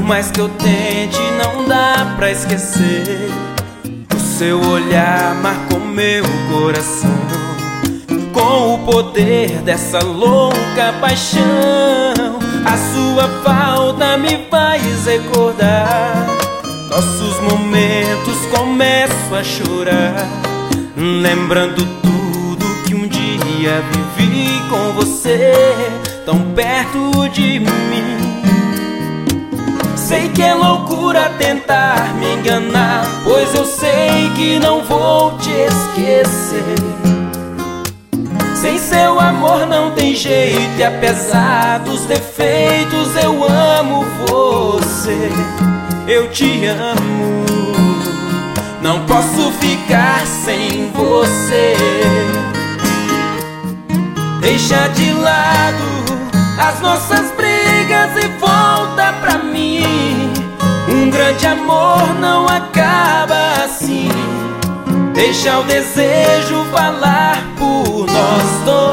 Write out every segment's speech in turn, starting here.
mais que eu tente, não dá pra esquecer. O seu olhar marcou meu coração com o poder dessa louca paixão. A sua falta me faz recordar nossos momentos, começo a chorar, lembrando tudo que um dia vivi com você, tão perto de mim. Sei que é loucura tentar me enganar, pois eu sei que não vou te esquecer. Sem seu amor não tem jeito, e apesar dos defeitos eu amo você. Eu te amo, não posso ficar sem você. Deixa de lado as nossas brigas e volta pra mim. Um grande amor não acaba assim. Deixa o desejo falar por nós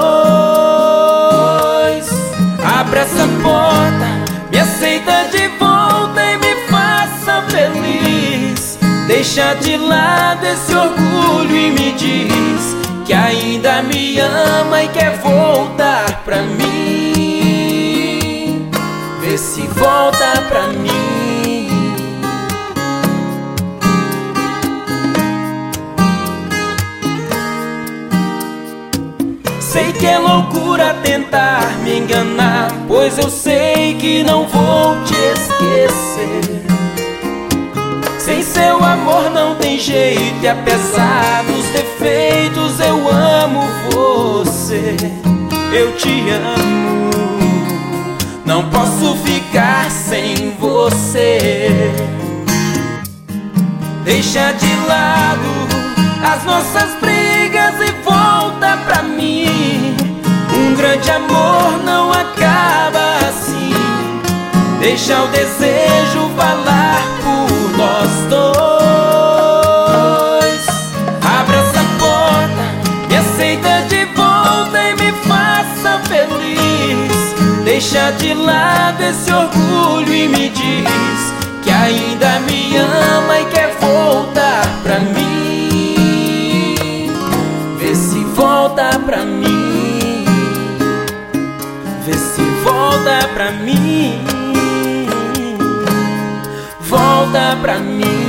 dois. Abra essa porta, me aceita de volta e me faça feliz. Deixa de lado esse orgulho e me diz que ainda me ama e quer voltar pra mim. Vê se volta pra mim. Sei que é loucura tentar me enganar, pois eu sei que não vou te esquecer. Sem seu amor não tem jeito, e apesar dos defeitos eu amo você. Eu te amo, não posso ficar sem você. Deixa de lado as nossas brigas e volta pra mim. Um grande amor não acaba assim. Deixa o desejo falar por nós dois. Abra essa porta, me aceita de volta e me faça feliz. Deixa de lado esse orgulho e me diz que ainda me ama e quer voltar pra mim. Vê se volta pra mim. Vê se volta pra mim. Volta pra mim.